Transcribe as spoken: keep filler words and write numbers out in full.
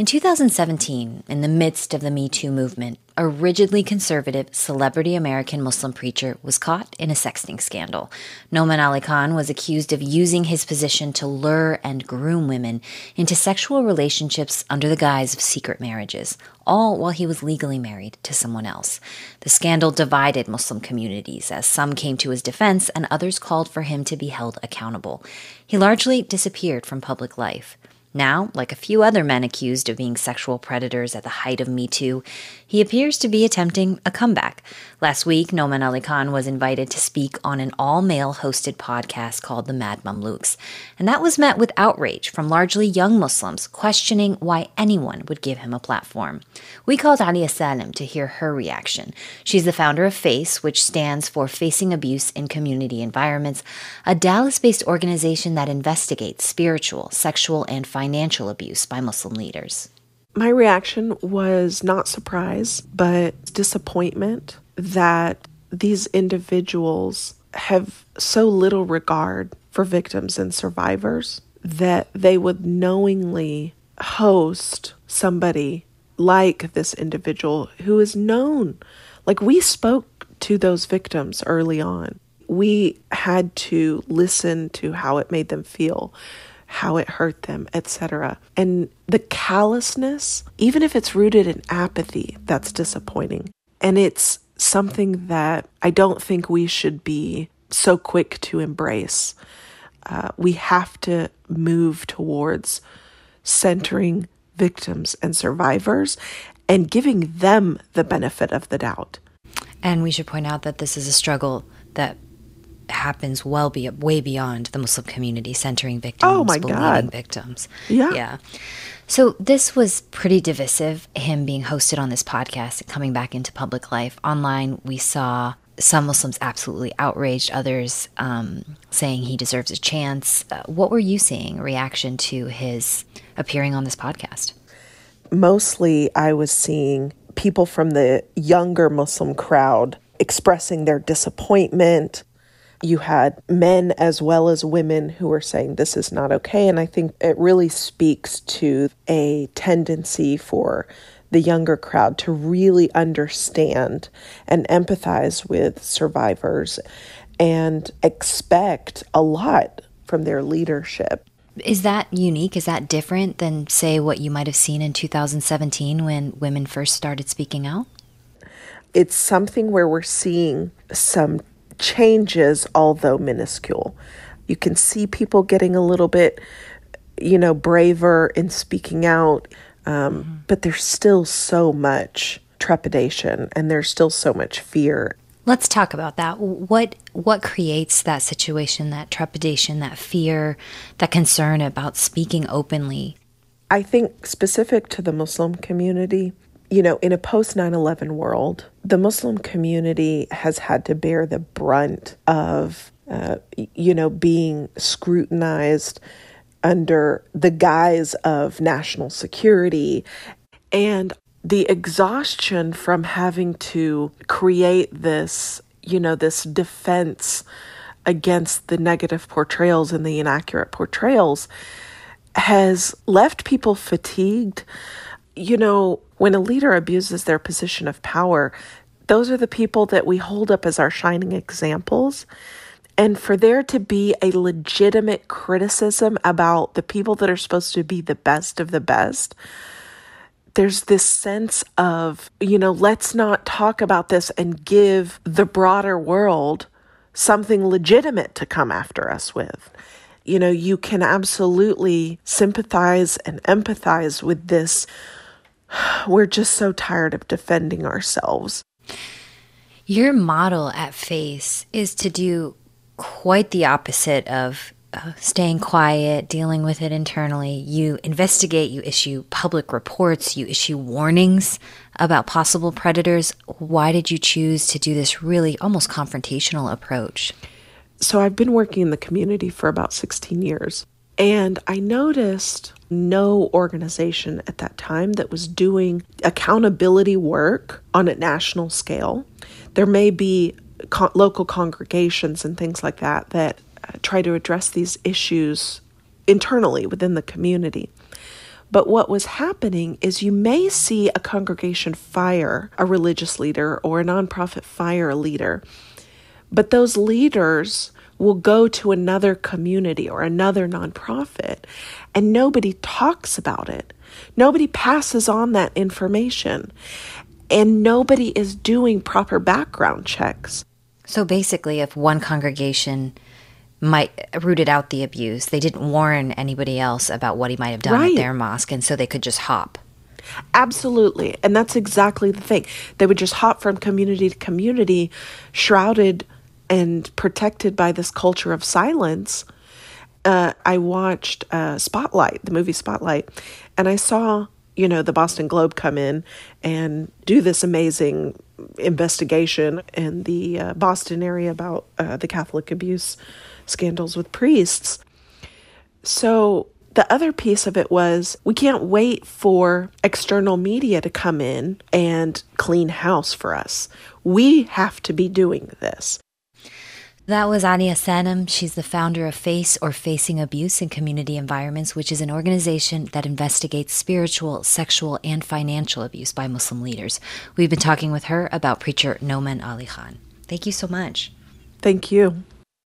In two thousand seventeen, in the midst of the Me Too movement, a rigidly conservative celebrity American Muslim preacher was caught in a sexting scandal. Nouman Ali Khan was accused of using his position to lure and groom women into sexual relationships under the guise of secret marriages, all while he was legally married to someone else. The scandal divided Muslim communities, as some came to his defense and others called for him to be held accountable. He largely disappeared from public life. Now, like a few other men accused of being sexual predators at the height of Me Too, he appears to be attempting a comeback. Last week, Nouman Ali Khan was invited to speak on an all-male hosted podcast called The Mad Mamluks, and that was met with outrage from largely young Muslims questioning why anyone would give him a platform. We called Alia Salim to hear her reaction. She's the founder of FACE, which stands for Facing Abuse in Community Environments, a Dallas-based organization that investigates spiritual, sexual, and financial abuse by Muslim leaders. My reaction was not surprise, but disappointment that these individuals have so little regard for victims and survivors that they would knowingly host somebody like this individual who is known. Like, we spoke to those victims early on. We had to listen to how it made them feel, how it hurt them, et cetera. And the callousness, even if it's rooted in apathy, that's disappointing. And it's something that I don't think we should be so quick to embrace. Uh, we have to move towards centering victims and survivors and giving them the benefit of the doubt. And we should point out that this is a struggle that happens well be way beyond the Muslim community, centering victims, oh my believing God. victims. Yeah. Yeah. So this was pretty divisive, him being hosted on this podcast and coming back into public life. Online, we saw some Muslims absolutely outraged, others um, saying he deserves a chance. Uh, what were you seeing, a reaction to his appearing on this podcast? Mostly, I was seeing people from the younger Muslim crowd expressing their disappointment. You had men as well as women who were saying this is not okay. And I think it really speaks to a tendency for the younger crowd to really understand and empathize with survivors and expect a lot from their leadership. Is that unique? Is that different than, say, what you might have seen in two thousand seventeen when women first started speaking out? It's something where we're seeing some changes, although minuscule. You can see people getting a little bit, you know, braver in speaking out, um, mm-hmm. but there's still so much trepidation and there's still so much fear. Let's talk about that. What what creates that situation, that trepidation, that fear, that concern about speaking openly? I think specific to the Muslim community, you know, in a post nine eleven world, the Muslim community has had to bear the brunt of, uh, you know, being scrutinized under the guise of national security, and the exhaustion from having to create this, you know, this defense against the negative portrayals and the inaccurate portrayals has left people fatigued. You know, when a leader abuses their position of power, those are the people that we hold up as our shining examples. And for there to be a legitimate criticism about the people that are supposed to be the best of the best, there's this sense of, you know, let's not talk about this and give the broader world something legitimate to come after us with. You know, you can absolutely sympathize and empathize with this. We're just so tired of defending ourselves. Your model at FACE is to do quite the opposite of uh, staying quiet, dealing with it internally. You investigate, you issue public reports, you issue warnings about possible predators. Why did you choose to do this really almost confrontational approach? So I've been working in the community for about sixteen years. And I noticed no organization at that time that was doing accountability work on a national scale. There may be co- local congregations and things like that that uh, try to address these issues internally within the community. But what was happening is you may see a congregation fire a religious leader or a nonprofit fire a leader, but those leaders will go to another community or another nonprofit, and nobody talks about it. Nobody passes on that information, and nobody is doing proper background checks. So basically, if one congregation might rooted out the abuse, they didn't warn anybody else about what he might have done Right. at their mosque, and so they could just hop. Absolutely. And that's exactly the thing. They would just hop from community to community, shrouded and protected by this culture of silence. Uh, I watched uh, Spotlight, the movie Spotlight, and I saw, you know, the Boston Globe come in and do this amazing investigation in the uh, Boston area about uh, the Catholic abuse scandals with priests. So the other piece of it was we can't wait for external media to come in and clean house for us. We have to be doing this. That was Ania Sanam. She's the founder of FACE, or Facing Abuse in Community Environments, which is an organization that investigates spiritual, sexual, and financial abuse by Muslim leaders. We've been talking with her about preacher Nouman Ali Khan. Thank you so much. Thank you.